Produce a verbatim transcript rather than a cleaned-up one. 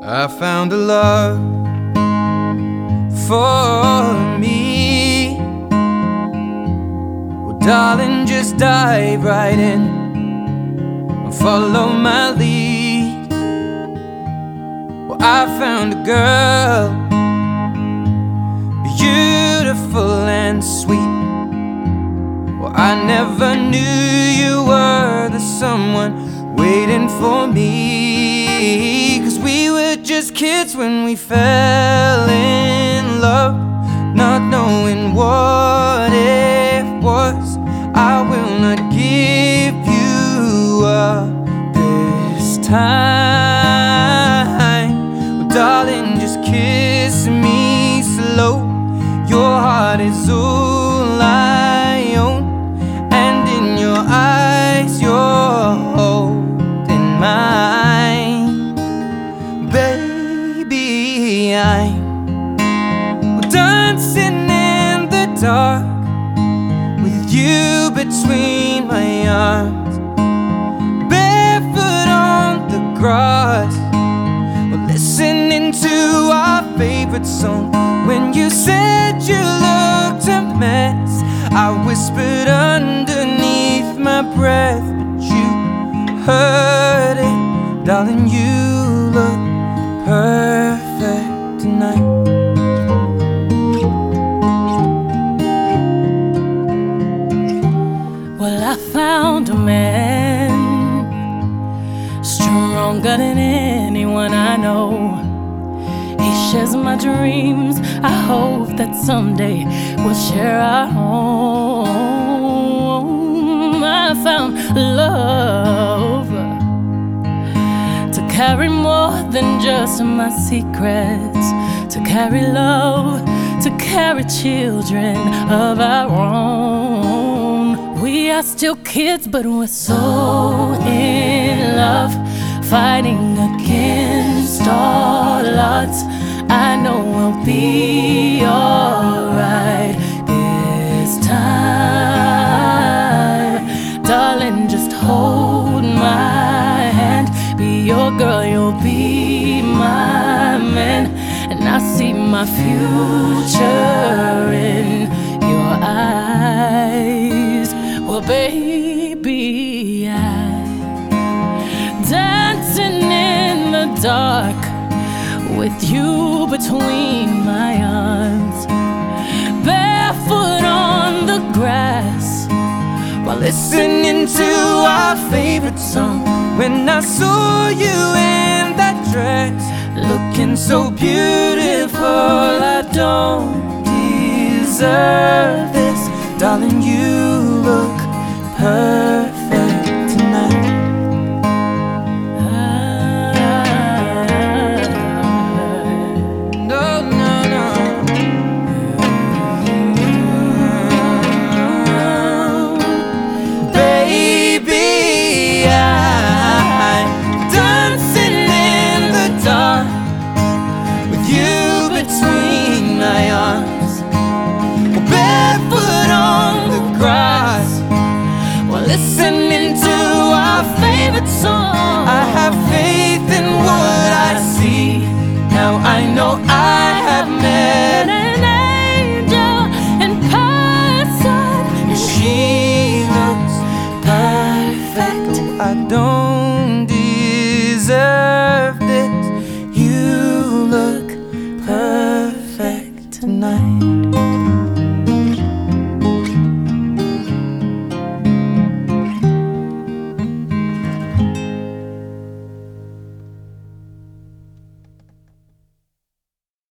I found a love for me. Well, darling, just dive right in and follow my lead. Well, I found a girl, beautiful and sweet. Well, I never knew you were the someone waiting for me, 'cause we were just kids when we fell in love, not knowing what it was. I will not give you up this time. Well, darling, just kiss me slow. Your heart is all I own, and in your eyes you're holding mine. Baby, I'm dancing in the dark with you between my arms, barefoot on the grass. We're listening to our favorite song. When you said you looked a mess, I whispered underneath my breath, but you heard it. Darling, you look perfect tonight. Well, I found a man stronger than anyone I know. He shares my dreams. I hope that someday we'll share our home. I found love to carry more than just my secrets, to carry love, to carry children of our own. We are still kids, but we're so in love, fighting against all odds. I know we'll be alright this time. Darling, just hold my hand. Be your girl, you'll be my man. And I see my future in your eyes. Well, baby, I'm dancing in the dark with you between my arms, barefoot on the grass, while listening to our favorite song. When I saw you in that dress, looking so beautiful, I don't deserve this. Darling, you look perfect tonight. Listening to our favorite song, I have faith in what I see. Now I know I have met an angel in person, and she looks perfect. I don't deserve this. You look perfect tonight.